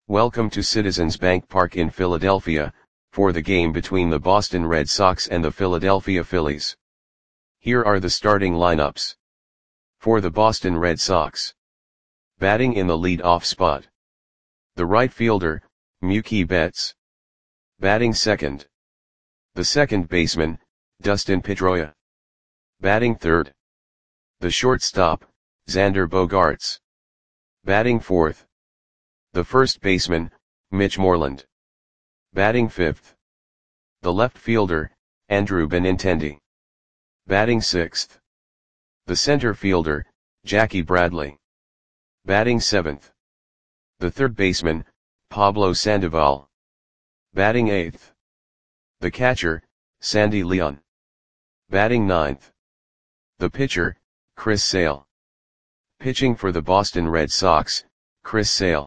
Welcome to Citizens Bank Park in Philadelphia, for the game between the Boston Red Sox and the Philadelphia Phillies. Here are the starting lineups. For the Boston Red Sox. Batting in the lead-off spot. The right fielder, Mookie Betts. Batting second. The second baseman, Dustin Pedroia. Batting third. The shortstop, Xander Bogaerts. Batting fourth. The first baseman, Mitch Moreland. Batting fifth. The left fielder, Andrew Benintendi. Batting sixth. The center fielder, Jackie Bradley. Batting seventh. The third baseman, Pablo Sandoval. Batting eighth. The catcher, Sandy Leon. Batting ninth. The pitcher, Chris Sale. Pitching for the Boston Red Sox, Chris Sale.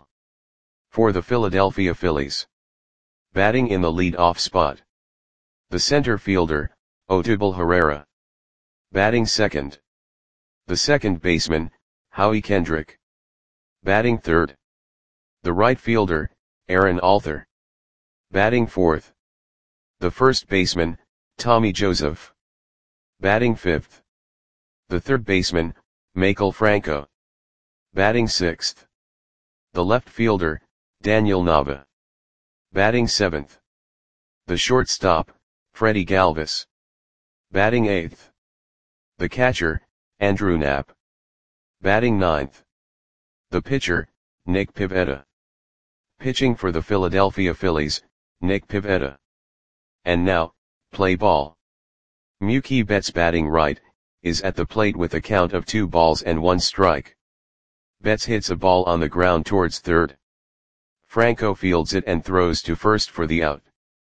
For the Philadelphia Phillies. Batting in the lead-off spot. The center fielder, Odubel Herrera. Batting second. The second baseman, Howie Kendrick. Batting third. The right fielder, Aaron Altherr. Batting fourth. The first baseman, Tommy Joseph. Batting fifth. The third baseman, Maikel Franco. Batting sixth. The left fielder, Daniel Nava. Batting seventh. The shortstop, Freddie Galvis. Batting eighth. The catcher, Andrew Knapp. Batting ninth. The pitcher, Nick Pivetta. Pitching for the Philadelphia Phillies, Nick Pivetta. And now, play ball. Mookie Betts batting right, is at the plate with a count of 2 balls and 1 strike. Betts hits a ball on the ground towards third. Franco fields it and throws to first for the out.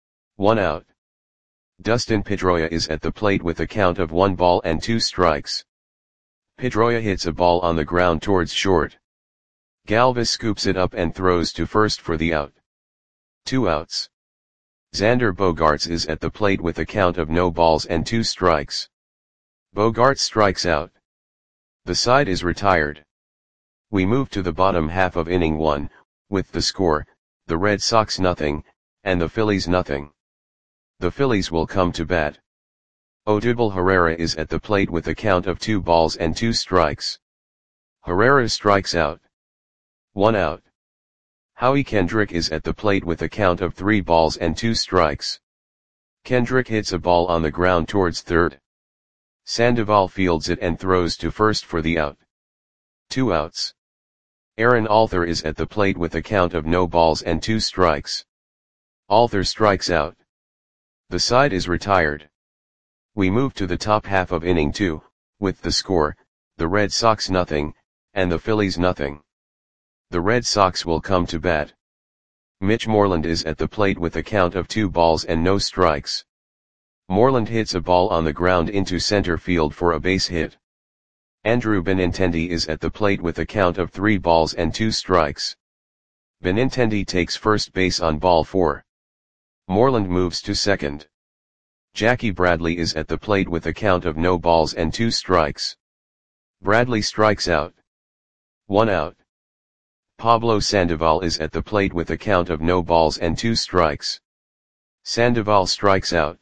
1 out. Dustin Pedroia is at the plate with a count of 1 ball and 2 strikes. Pedroia hits a ball on the ground towards short. Galvis scoops it up and throws to first for the out. 2 outs. Xander Bogaerts is at the plate with a count of no balls and 2 strikes. Bogaerts strikes out. The side is retired. We move to the bottom half of inning 1, with the score, the Red Sox nothing, and the Phillies nothing. The Phillies will come to bat. Odubel Herrera is at the plate with a count of 2 balls and 2 strikes. Herrera strikes out. 1 out. Howie Kendrick is at the plate with a count of 3 balls and 2 strikes. Kendrick hits a ball on the ground towards third. Sandoval fields it and throws to first for the out. 2 outs. Aaron Altherr is at the plate with a count of no balls and 2 strikes. Altherr strikes out. The side is retired. We move to the top half of inning 2, with the score, the Red Sox nothing, and the Phillies nothing. The Red Sox will come to bat. Mitch Moreland is at the plate with a count of 2 balls and no strikes. Moreland hits a ball on the ground into center field for a base hit. Andrew Benintendi is at the plate with a count of 3 balls and 2 strikes. Benintendi takes first base on ball 4. Moreland moves to second. Jackie Bradley is at the plate with a count of no balls and 2 strikes. Bradley strikes out. 1 out. Pablo Sandoval is at the plate with a count of no balls and 2 strikes. Sandoval strikes out.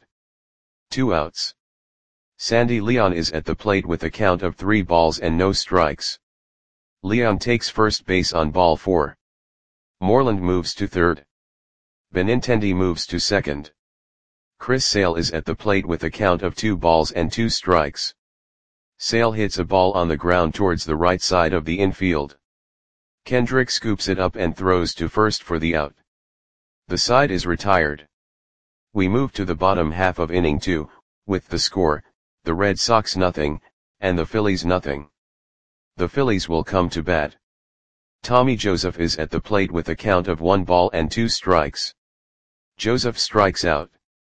2 outs. Sandy Leon is at the plate with a count of 3 balls and no strikes. Leon takes first base on ball 4. Moreland moves to third. Benintendi moves to second. Chris Sale is at the plate with a count of 2 balls and 2 strikes. Sale hits a ball on the ground towards the right side of the infield. Kendrick scoops it up and throws to first for the out. The side is retired. We move to the bottom half of inning 2, with the score, the Red Sox nothing, and the Phillies nothing. The Phillies will come to bat. Tommy Joseph is at the plate with a count of 1 ball and 2 strikes. Joseph strikes out.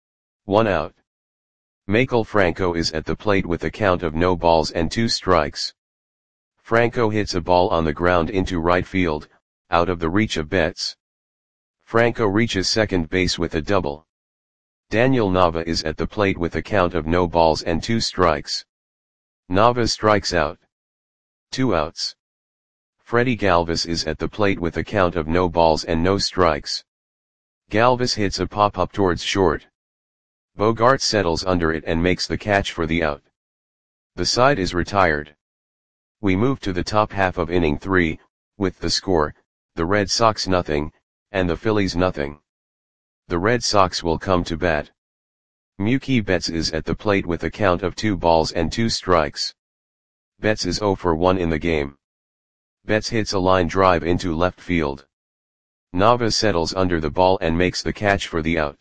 1 out. Maikel Franco is at the plate with a count of no balls and 2 strikes. Franco hits a ball on the ground into right field, out of the reach of Betts. Franco reaches second base with a double. Daniel Nava is at the plate with a count of no balls and 2 strikes. Nava strikes out. 2 outs. Freddie Galvis is at the plate with a count of no balls and no strikes. Galvis hits a pop-up towards short. Bogaerts settles under it and makes the catch for the out. The side is retired. We move to the top half of inning 3, with the score, the Red Sox nothing, and the Phillies nothing. The Red Sox will come to bat. Mookie Betts is at the plate with a count of 2 balls and 2 strikes. Betts is 0 for 1 in the game. Betts hits a line drive into left field. Nava settles under the ball and makes the catch for the out.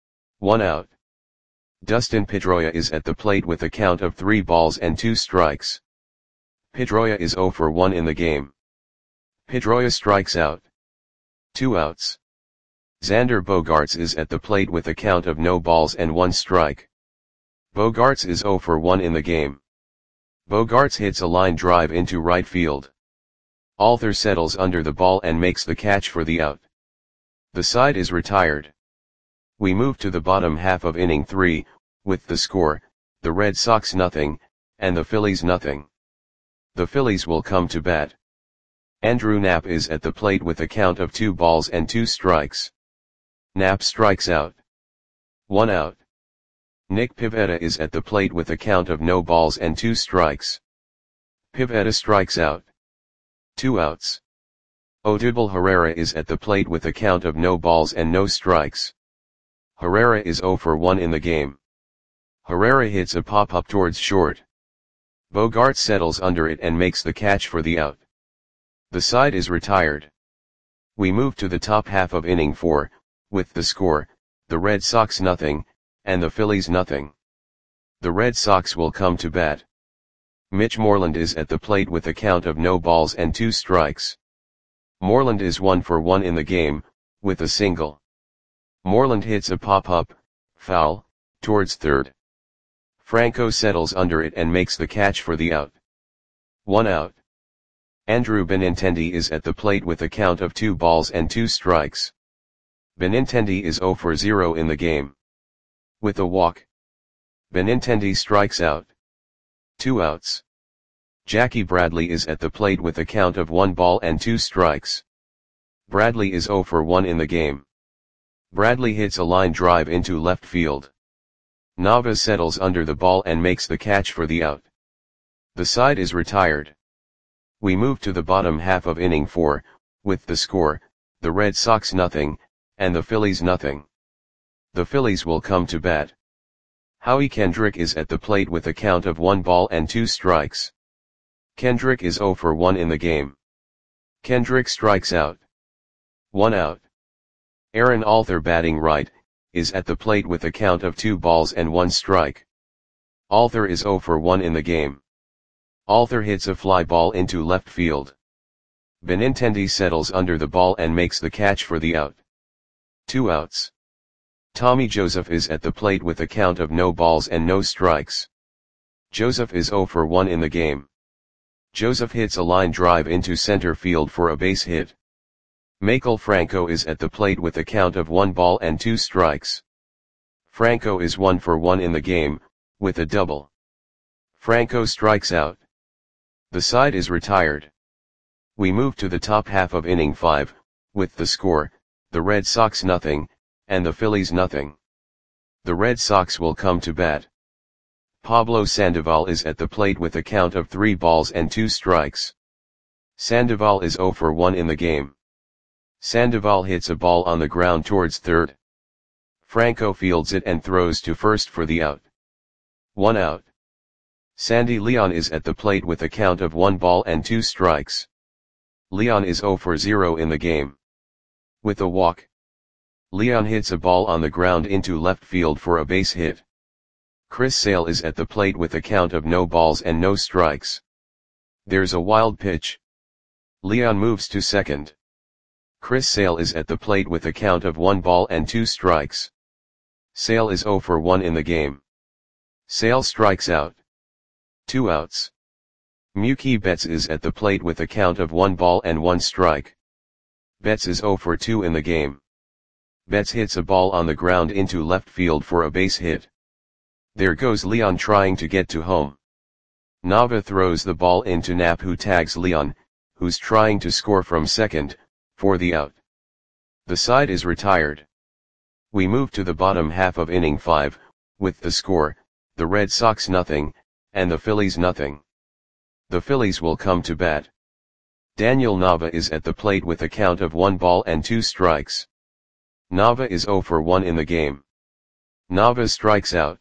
1 out. Dustin Pedroia is at the plate with a count of 3 balls and 2 strikes. Pedroia is 0 for 1 in the game. Pedroia strikes out. 2 outs. Xander Bogaerts is at the plate with a count of no balls and 1 strike. Bogaerts is 0 for 1 in the game. Bogaerts hits a line drive into right field. Alter settles under the ball and makes the catch for the out. The side is retired. We move to the bottom half of inning 3, with the score, the Red Sox nothing, and the Phillies nothing. The Phillies will come to bat. Andrew Knapp is at the plate with a count of 2 balls and 2 strikes. Knapp strikes out. 1 out. Nick Pivetta is at the plate with a count of no balls and 2 strikes. Pivetta strikes out. 2 outs. Odubel Herrera is at the plate with a count of no balls and no strikes. Herrera is 0 for 1 in the game. Herrera hits a pop-up towards short. Bogaerts settles under it and makes the catch for the out. The side is retired. We move to the top half of inning 4, with the score, the Red Sox nothing, and the Phillies nothing. The Red Sox will come to bat. Mitch Moreland is at the plate with a count of no balls and 2 strikes. Moreland is 1 for 1 in the game, with a single. Moreland hits a pop-up, foul, towards third. Franco settles under it and makes the catch for the out. 1 out. Andrew Benintendi is at the plate with a count of 2 balls and 2 strikes. Benintendi is 0 for 0 in the game. With a walk. Benintendi strikes out. 2 outs. Jackie Bradley is at the plate with a count of 1 ball and 2 strikes. Bradley is 0 for 1 in the game. Bradley hits a line drive into left field. Nava settles under the ball and makes the catch for the out. The side is retired. We move to the bottom half of inning 4, with the score, the Red Sox nothing, and the Phillies nothing. The Phillies will come to bat. Howie Kendrick is at the plate with a count of 1 ball and 2 strikes. Kendrick is 0 for 1 in the game. Kendrick strikes out. 1 out. Aaron Alter, batting right, is at the plate with a count of 2 balls and 1 strike. Alter is 0 for 1 in the game. Alter hits a fly ball into left field. Benintendi settles under the ball and makes the catch for the out. 2 outs. Tommy Joseph is at the plate with a count of no balls and no strikes. Joseph is 0 for 1 in the game. Joseph hits a line drive into center field for a base hit. Maikel Franco is at the plate with a count of 1 ball and 2 strikes. Franco is 1 for 1 in the game, with a double. Franco strikes out. The side is retired. We move to the top half of inning 5, with the score, the Red Sox nothing, and the Phillies nothing. The Red Sox will come to bat. Pablo Sandoval is at the plate with a count of 3 balls and 2 strikes. Sandoval is 0 for 1 in the game. Sandoval hits a ball on the ground towards third. Franco fields it and throws to first for the out. 1 out. Sandy Leon is at the plate with a count of 1 ball and 2 strikes. Leon is 0 for 0 in the game. With a walk. Leon hits a ball on the ground into left field for a base hit. Chris Sale is at the plate with a count of no balls and no strikes. There's a wild pitch. Leon moves to second. Chris Sale is at the plate with a count of 1 ball and 2 strikes. Sale is 0 for 1 in the game. Sale strikes out. 2 outs. Mookie Betts is at the plate with a count of 1 ball and 1 strike. Betts is 0 for 2 in the game. Betts hits a ball on the ground into left field for a base hit. There goes Leon trying to get to home. Nava throws the ball into Knapp, who tags Leon, who's trying to score from second, for the out. The side is retired. We move to the bottom half of inning 5, with the score, the Red Sox nothing, and the Phillies nothing. The Phillies will come to bat. Daniel Nava is at the plate with a count of 1 ball and 2 strikes. Nava is 0 for 1 in the game. Nava strikes out.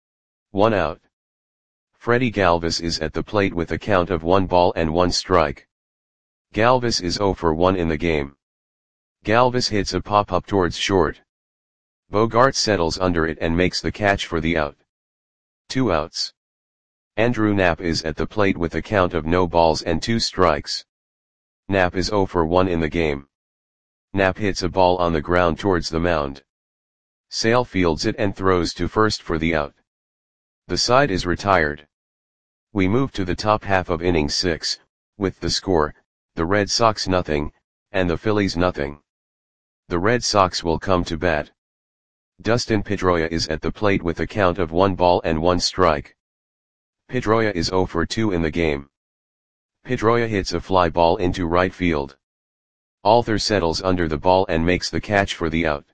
1 out. Freddie Galvis is at the plate with a count of 1 ball and 1 strike. Galvis is 0 for 1 in the game. Galvis hits a pop-up towards short. Bogart settles under it and makes the catch for the out. 2 outs. Andrew Knapp is at the plate with a count of no balls and 2 strikes. Knapp is 0 for 1 in the game. Knapp hits a ball on the ground towards the mound. Sale fields it and throws to first for the out. The side is retired. We move to the top half of inning 6, with the score, the Red Sox nothing, and the Phillies nothing. The Red Sox will come to bat. Dustin Pedroia is at the plate with a count of 1 ball and 1 strike. Pedroia is 0 for 2 in the game. Pedroia hits a fly ball into right field. Alter settles under the ball and makes the catch for the out.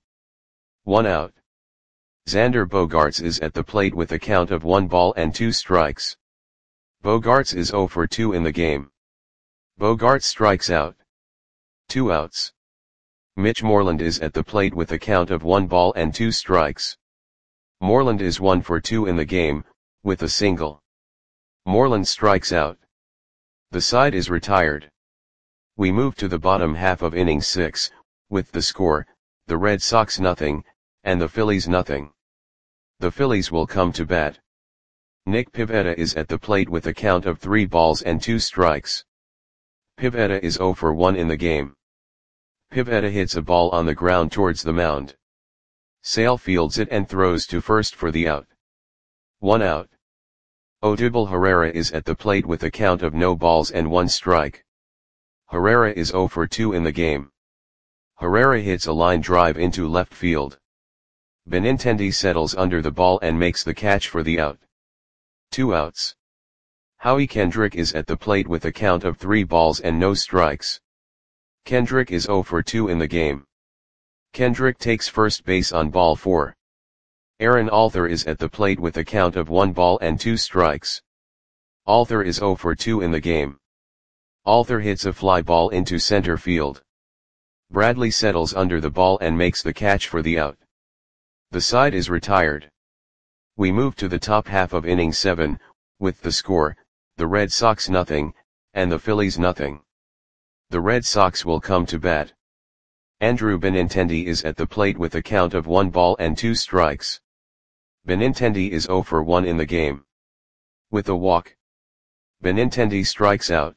1 out. Xander Bogaerts is at the plate with a count of 1 ball and 2 strikes. Bogaerts is 0 for 2 in the game. Bogaerts strikes out. 2 outs. Mitch Moreland is at the plate with a count of 1 ball and 2 strikes. Moreland is 1 for 2 in the game, with a single. Moreland strikes out. The side is retired. We move to the bottom half of inning 6, with the score, the Red Sox nothing, and the Phillies nothing. The Phillies will come to bat. Nick Pivetta is at the plate with a count of 3 balls and 2 strikes. Pivetta is 0 for 1 in the game. Pivetta hits a ball on the ground towards the mound. Sale fields it and throws to first for the out. 1 out. Odubel Herrera is at the plate with a count of no balls and 1 strike. Herrera is 0 for 2 in the game. Herrera hits a line drive into left field. Benintendi settles under the ball and makes the catch for the out. 2 outs. Howie Kendrick is at the plate with a count of 3 balls and no strikes. Kendrick is 0 for 2 in the game. Kendrick takes first base on ball 4. Aaron Alther is at the plate with a count of 1 ball and 2 strikes. Alther is 0 for 2 in the game. Alther hits a fly ball into center field. Bradley settles under the ball and makes the catch for the out. The side is retired. We move to the top half of inning 7, with the score, the Red Sox nothing, and the Phillies nothing. The Red Sox will come to bat. Andrew Benintendi is at the plate with a count of 1 ball and 2 strikes. Benintendi is 0 for 1 in the game. With a walk. Benintendi strikes out.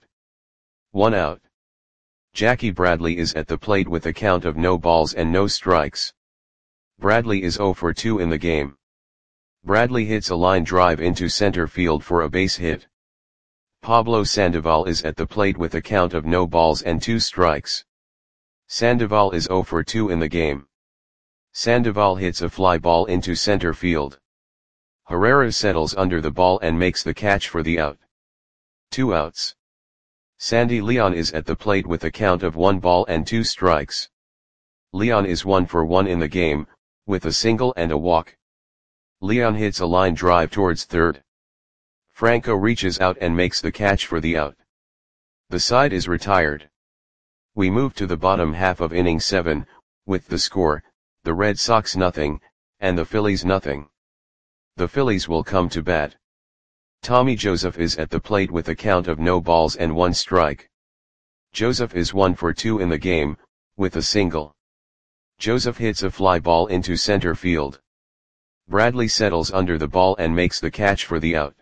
1 out. Jackie Bradley is at the plate with a count of no balls and no strikes. Bradley is 0 for 2 in the game. Bradley hits a line drive into center field for a base hit. Pablo Sandoval is at the plate with a count of no balls and 2 strikes. Sandoval is 0 for 2 in the game. Sandoval hits a fly ball into center field. Herrera settles under the ball and makes the catch for the out. 2 outs. Sandy Leon is at the plate with a count of 1 ball and 2 strikes. Leon is 1 for 1 in the game, with a single and a walk. Leon hits a line drive towards third. Franco reaches out and makes the catch for the out. The side is retired. We move to the bottom half of inning 7, with the score, the Red Sox nothing, and the Phillies nothing. The Phillies will come to bat. Tommy Joseph is at the plate with a count of no balls and 1 strike. Joseph is 1 for 2 in the game, with a single. Joseph hits a fly ball into center field. Bradley settles under the ball and makes the catch for the out.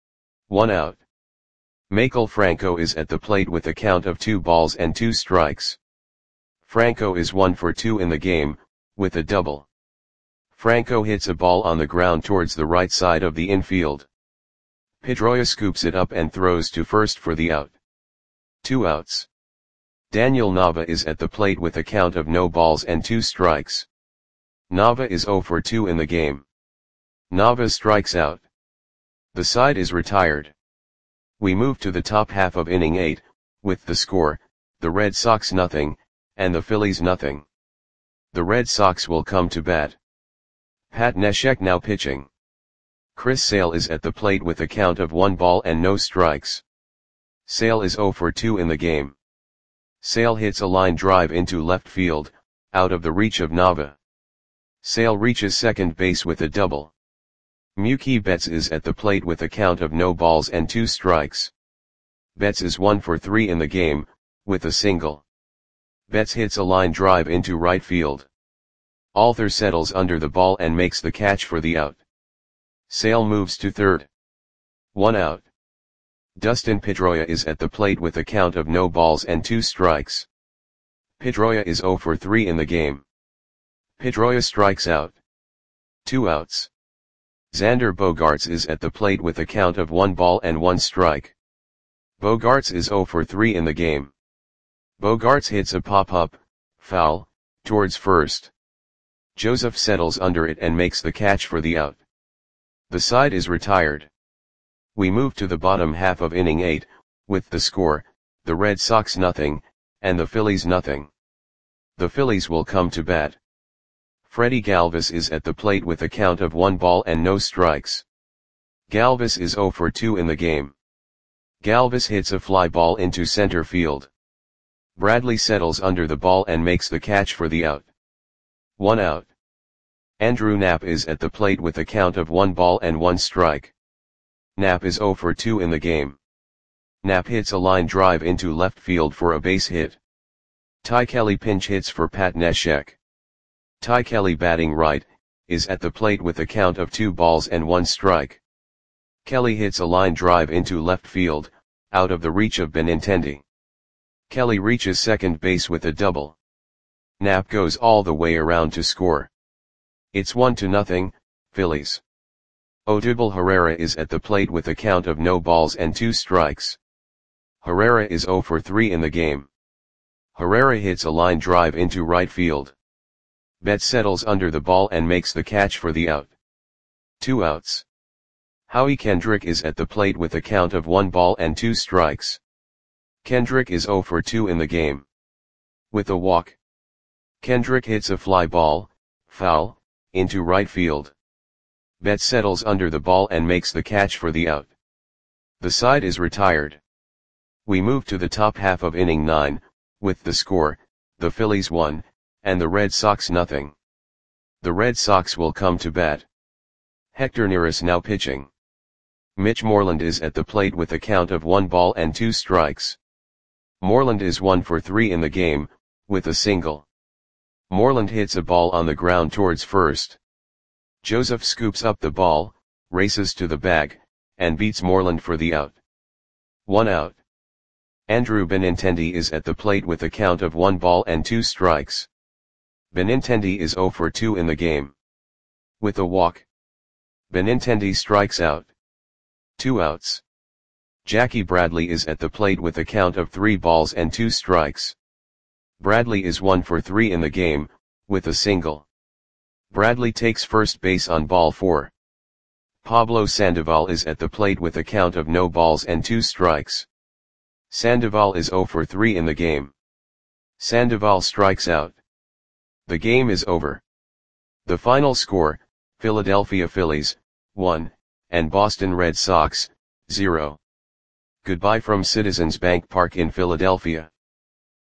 1 out. Maikel Franco is at the plate with a count of 2 balls and 2 strikes. Franco is 1 for 2 in the game, with a double. Franco hits a ball on the ground towards the right side of the infield. Pedroia scoops it up and throws to first for the out. 2 outs. Daniel Nava is at the plate with a count of no balls and 2 strikes. Nava is 0 for 2 in the game. Nava strikes out. The side is retired. We move to the top half of inning 8, with the score, the Red Sox nothing, and the Phillies nothing. The Red Sox will come to bat. Pat Neshek now pitching. Chris Sale is at the plate with a count of 1 ball and no strikes. Sale is 0 for 2 in the game. Sale hits a line drive into left field, out of the reach of Nava. Sale reaches second base with a double. Mookie Betts is at the plate with a count of no balls and 2 strikes. Betts is 1 for 3 in the game, with a single. Betts hits a line drive into right field. Alter settles under the ball and makes the catch for the out. Sale moves to third. 1 out. Dustin Pedroia is at the plate with a count of no balls and 2 strikes. Pedroia is 0 for 3 in the game. Pedroia strikes out. 2 outs. Xander Bogaerts is at the plate with a count of 1 ball and 1 strike. Bogaerts is 0 for 3 in the game. Bogaerts hits a pop-up, foul, towards first. Joseph settles under it and makes the catch for the out. The side is retired. We move to the bottom half of inning 8, with the score, the Red Sox nothing, and the Phillies nothing. The Phillies will come to bat. Freddie Galvis is at the plate with a count of 1 ball and no strikes. Galvis is 0 for 2 in the game. Galvis hits a fly ball into center field. Bradley settles under the ball and makes the catch for the out. 1 out. Andrew Knapp is at the plate with a count of 1 ball and 1 strike. Knapp is 0 for 2 in the game. Knapp hits a line drive into left field for a base hit. Ty Kelly pinch hits for Pat Neshek. Ty Kelly, batting right, is at the plate with a count of 2 balls and 1 strike. Kelly hits a line drive into left field, out of the reach of Benintendi. Kelly reaches second base with a double. Knapp goes all the way around to score. It's 1-0, Phillies. Odubel Herrera is at the plate with a count of no balls and 2 strikes. Herrera is 0 for 3 in the game. Herrera hits a line drive into right field. Betts settles under the ball and makes the catch for the out. 2 outs. Howie Kendrick is at the plate with a count of 1 ball and 2 strikes. Kendrick is 0 for 2 in the game. With a walk. Kendrick hits a fly ball, foul, into right field. Betts settles under the ball and makes the catch for the out. The side is retired. We move to the top half of inning 9, with the score, the Phillies 1, and the Red Sox nothing. The Red Sox will come to bat. Hector Neris now pitching. Mitch Moreland is at the plate with a count of 1 ball and 2 strikes. Moreland is 1 for 3 in the game, with a single. Moreland hits a ball on the ground towards first. Joseph scoops up the ball, races to the bag, and beats Moreland for the out. 1 out. Andrew Benintendi is at the plate with a count of 1 ball and 2 strikes. Benintendi is 0 for 2 in the game. With a walk. Benintendi strikes out. 2 outs. Jackie Bradley is at the plate with a count of 3 balls and 2 strikes. Bradley is 1 for 3 in the game, with a single. Bradley takes first base on ball 4. Pablo Sandoval is at the plate with a count of no balls and 2 strikes. Sandoval is 0 for 3 in the game. Sandoval strikes out. The game is over. The final score, Philadelphia Phillies, 1, and Boston Red Sox, 0. Goodbye from Citizens Bank Park in Philadelphia.